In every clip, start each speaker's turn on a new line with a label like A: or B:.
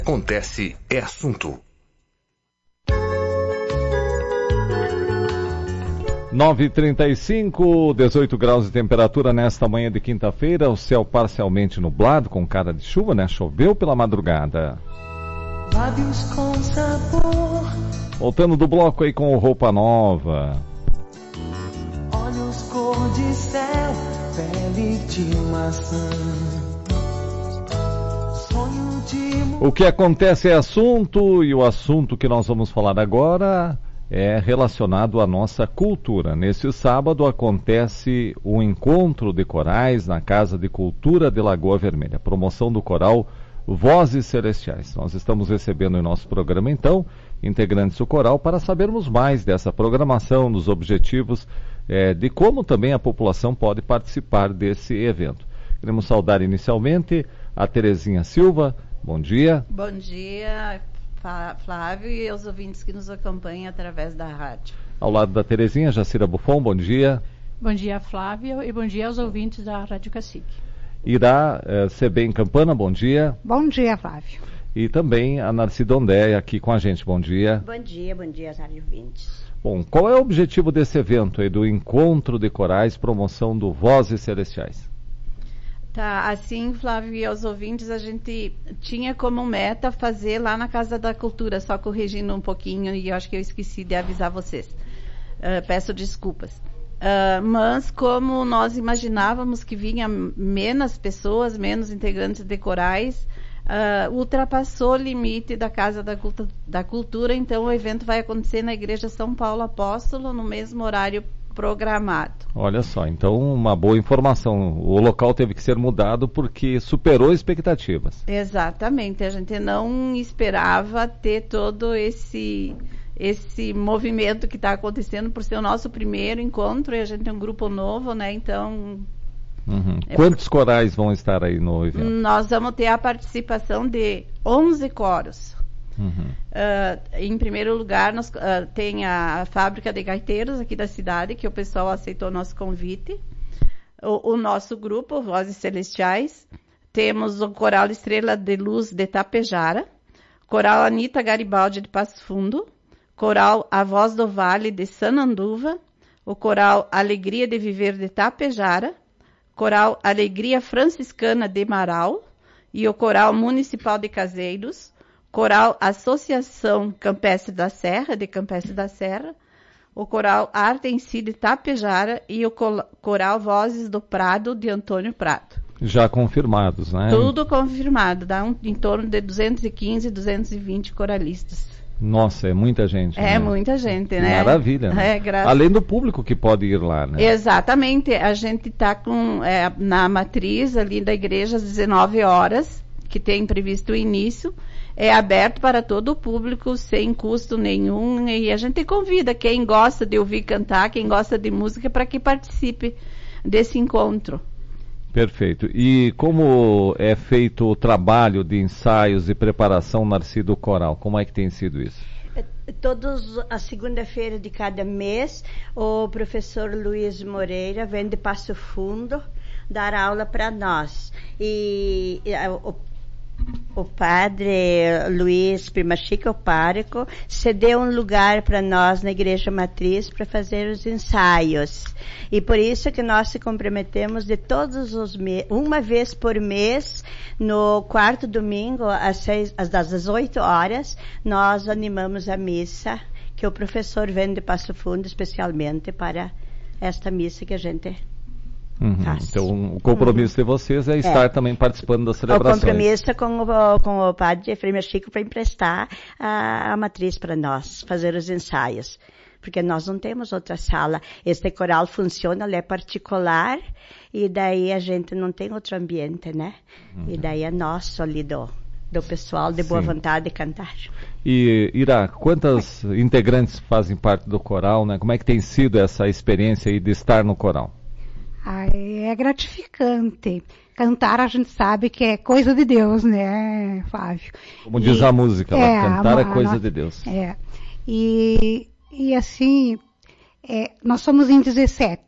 A: Acontece é assunto.
B: 9h35, 18 graus de temperatura nesta manhã de quinta-feira, o céu parcialmente nublado, com cara de chuva, né? Choveu pela madrugada.
C: Lábios com sabor.
B: Voltando do bloco aí com Roupa Nova.
C: Olhos cor de céu, pele de maçã. Sonho de...
B: O que acontece é assunto, e o assunto que nós vamos falar agora é relacionado à nossa cultura. Neste sábado acontece o encontro de corais na Casa de Cultura de Lagoa Vermelha, promoção do coral Vozes Celestiais. Nós estamos recebendo em nosso programa, então, integrantes do coral para sabermos mais dessa programação, dos objetivos, de como também a população pode participar desse evento. Queremos saudar inicialmente a Terezinha Silva. Bom dia.
D: Bom dia, Flávio, e aos ouvintes que nos acompanham através da rádio.
B: Ao lado da Terezinha, Jacira Buffon, bom dia.
E: Bom dia, Flávio, e bom dia aos ouvintes da Rádio Cacique.
B: Irá Sebem Campana, bom dia.
F: Bom dia, Flávio.
B: E também a Narcida Ondé aqui com a gente, bom dia.
G: Bom dia aos ouvintes.
B: Bom, qual é o objetivo desse evento aí, do Encontro de Corais, promoção do Vozes Celestiais?
D: Tá, assim, Flávio, e aos ouvintes, a gente tinha como meta fazer lá na Casa da Cultura, só corrigindo um pouquinho, e eu acho que eu esqueci de avisar vocês. Peço desculpas. Mas como nós imaginávamos que vinha menos pessoas, menos integrantes de corais, ultrapassou o limite da Casa da Cultura, então o evento vai acontecer na Igreja São Paulo Apóstolo, no mesmo horário programado.
B: Olha só, então uma boa informação. O local teve que ser mudado porque superou expectativas.
D: Exatamente, a gente não esperava ter todo esse movimento que está acontecendo por ser o nosso primeiro encontro, e a gente é um grupo novo, né? Então...
B: Quantos corais vão estar aí no evento?
D: Nós vamos ter a participação de 11 coros. Em primeiro lugar, tem a Fábrica de Gaiteiros aqui da cidade, que o pessoal aceitou o nosso convite. O nosso grupo, Vozes Celestiais. Temos o Coral Estrela de Luz de Tapejara, Coral Anita Garibaldi de Passo Fundo, Coral A Voz do Vale de Sananduva, o Coral Alegria de Viver de Tapejara, Coral Alegria Franciscana de Marau e o Coral Municipal de Caseiros, Coral Associação Campestre da Serra, de Campestre da Serra, o Coral Arte em Si de Tapejara e o Coral Vozes do Prado, de Antônio Prado.
B: Já confirmados, né?
D: Tudo confirmado, dá em torno de 215, 220 coralistas.
B: Nossa, é muita gente.
D: É, né? Muita gente, né?
B: Maravilha, né? Além do público que pode ir lá, né?
D: Exatamente, a gente está na matriz ali da igreja às 19 horas, que tem previsto o início. É aberto para todo o público, sem custo nenhum, e a gente convida quem gosta de ouvir cantar, quem gosta de música, para que participe desse encontro.
B: Perfeito. E como é feito o trabalho de ensaios e preparação, Narciso Coral? Como é que tem sido isso?
G: Todos a segunda-feira de cada mês, o professor Luiz Moreira vem de Passo Fundo dar aula para nós. E o padre Luiz Primachica, o pároco, cedeu um lugar para nós na Igreja Matriz para fazer os ensaios. E por isso que nós se comprometemos de todos os meses, uma vez por mês, no quarto domingo, às 18 horas, nós animamos a missa, que o professor vem de Passo Fundo especialmente para esta missa que a gente...
B: Então, o compromisso de vocês é estar também participando das celebrações.
G: O compromisso com o padre Efraim Chico para emprestar a matriz para nós, fazer os ensaios. Porque nós não temos outra sala. Este coral funciona, ele é particular, e daí a gente não tem outro ambiente, né? E daí é nosso ali do pessoal de boa vontade de cantar.
B: E, Ira, quantas integrantes fazem parte do coral, né? Como é que tem sido essa experiência aí de estar no coral?
F: É gratificante. Cantar a gente sabe que é coisa de Deus, né, Flávio?
B: Como diz a música lá, cantar é coisa de Deus.
F: E assim, nós somos em 17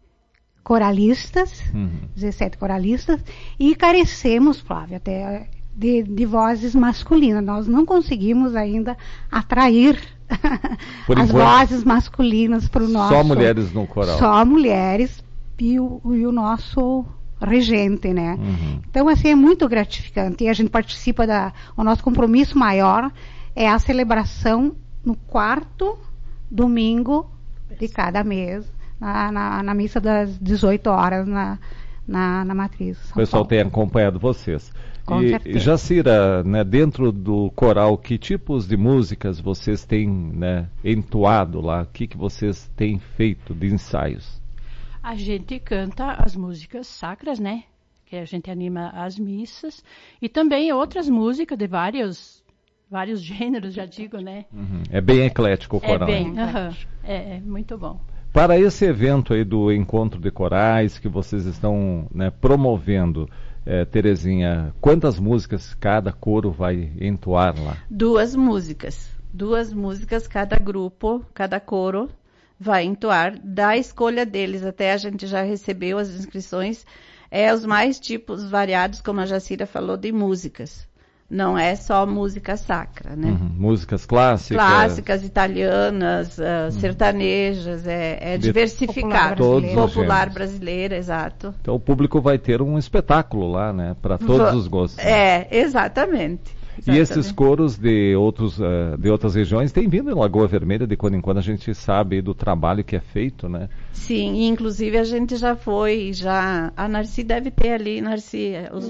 F: coralistas, 17 coralistas, e carecemos, Flávio, até de vozes masculinas. Nós não conseguimos ainda atrair as vozes masculinas para o nosso...
B: Só mulheres no coral.
F: Só mulheres e o nosso regente, né? Então, assim, é muito gratificante. E a gente participa o nosso compromisso maior é a celebração no 4º domingo de cada mês, na missa das 18 horas, na Matriz.
B: O pessoal tem acompanhado vocês.
F: Com certeza.
B: Jacira, né, dentro do coral, que tipos de músicas vocês têm, né, entoado lá? O que vocês têm feito de ensaios?
E: A gente canta as músicas sacras, né? Que a gente anima as missas. E também outras músicas de vários gêneros, já digo, né?
B: É bem eclético o coral.
E: É muito bom.
B: Para esse evento aí do Encontro de Corais que vocês estão, né, promovendo, Terezinha, quantas músicas cada coro vai entoar lá?
D: 2 músicas. 2 músicas cada grupo, cada coro vai entoar. Da escolha deles, até a gente já recebeu as inscrições, os mais tipos variados, como a Jacira falou, de músicas. Não é só música sacra, né?
B: Músicas clássicas.
D: Clássicas, italianas, sertanejas, diversificado. Popular brasileira, exato.
B: Então o público vai ter um espetáculo lá, né? Para todos os gostos.
D: Exatamente.
B: E esses coros de outras regiões têm vindo em Lagoa Vermelha, de quando em quando a gente sabe do trabalho que é feito, né?
D: Sim, e inclusive a gente já foi, a Narci deve ter ali, Narci, os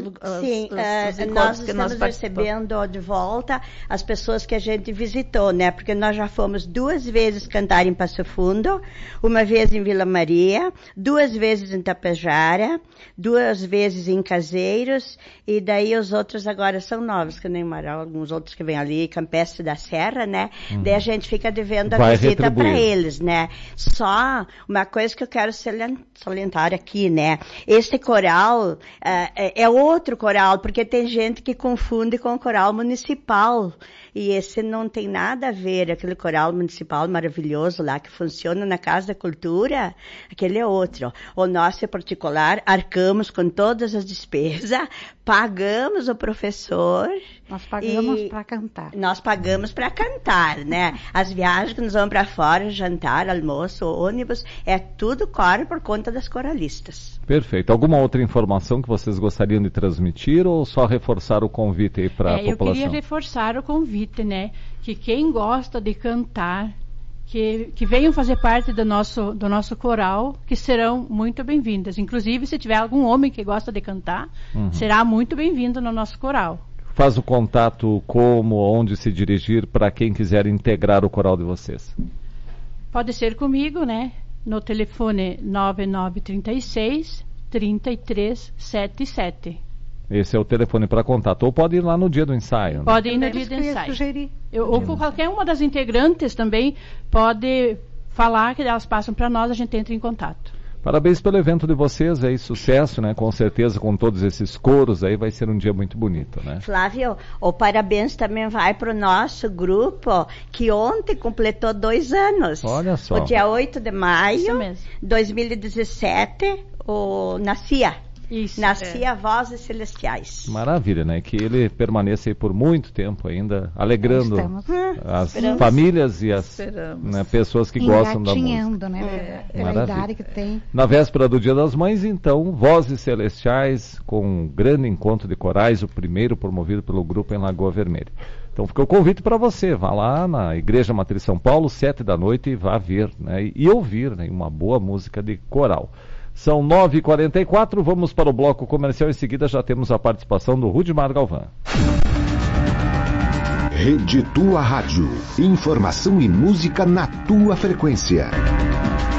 G: nós estamos recebendo de volta as pessoas que a gente visitou, né? Porque nós já fomos 2 vezes cantar em Passo Fundo, uma vez em Vila Maria, 2 vezes em Tapejara, 2 vezes em Caseiros, e daí os outros agora são novos, que nem alguns outros que vêm ali, Campestre da Serra, né? Daí a gente fica devendo a visita para eles, né? Só uma coisa que eu quero salientar aqui, né? Este coral é outro coral, porque tem gente que confunde com o coral municipal. E esse não tem nada a ver, aquele coral municipal maravilhoso lá que funciona na Casa da Cultura, aquele é outro. O nosso é particular, arcamos com todas as despesas, pagamos o professor.
F: Nós pagamos para cantar.
G: Nós pagamos para cantar, né? As viagens que nós vamos para fora, jantar, almoço, ônibus, tudo corre por conta das coralistas.
B: Perfeito. Alguma outra informação que vocês gostariam de transmitir ou só reforçar o convite aí para a população?
E: Eu queria reforçar o convite, né? Que quem gosta de cantar, que venham fazer parte do nosso coral, que serão muito bem-vindas. Inclusive, se tiver algum homem que gosta de cantar, será muito bem-vindo no nosso coral.
B: Faz o contato onde se dirigir para quem quiser integrar o coral de vocês.
E: Pode ser comigo, né? No telefone 9936-3377.
B: Esse é o telefone para contato. Ou pode ir lá no dia do ensaio. Né?
E: Pode ir no dia do ensaio. Ou qualquer uma das integrantes também pode falar que elas passam para nós, a gente entra em contato.
B: Parabéns pelo evento de vocês aí, sucesso, né? Com certeza, com todos esses coros aí, vai ser um dia muito bonito, né?
G: Flávio, o parabéns também vai para o nosso grupo, que ontem completou 2 anos.
B: Olha só.
G: O dia 8 de maio
E: de
G: 2017, Nascia.
E: Isso,
G: Nascia Vozes Celestiais.
B: Maravilha, né? Que ele permaneça aí por muito tempo ainda, alegrando as
D: Esperamos.
B: Famílias e as pessoas que gostam da música.
F: Né? Pela idade que tem.
B: Na véspera do Dia das Mães, então, Vozes Celestiais, com um grande encontro de corais, o primeiro promovido pelo grupo em Lagoa Vermelha. Então fica o convite para você, vá lá na Igreja Matriz São Paulo, 19h, e vá ver, né? E ouvir, né, uma boa música de coral. São 9h44, vamos para o bloco comercial. Em seguida já temos a participação do Rudimar Galvão.
H: Rede Tua Rádio. Informação e música na tua frequência.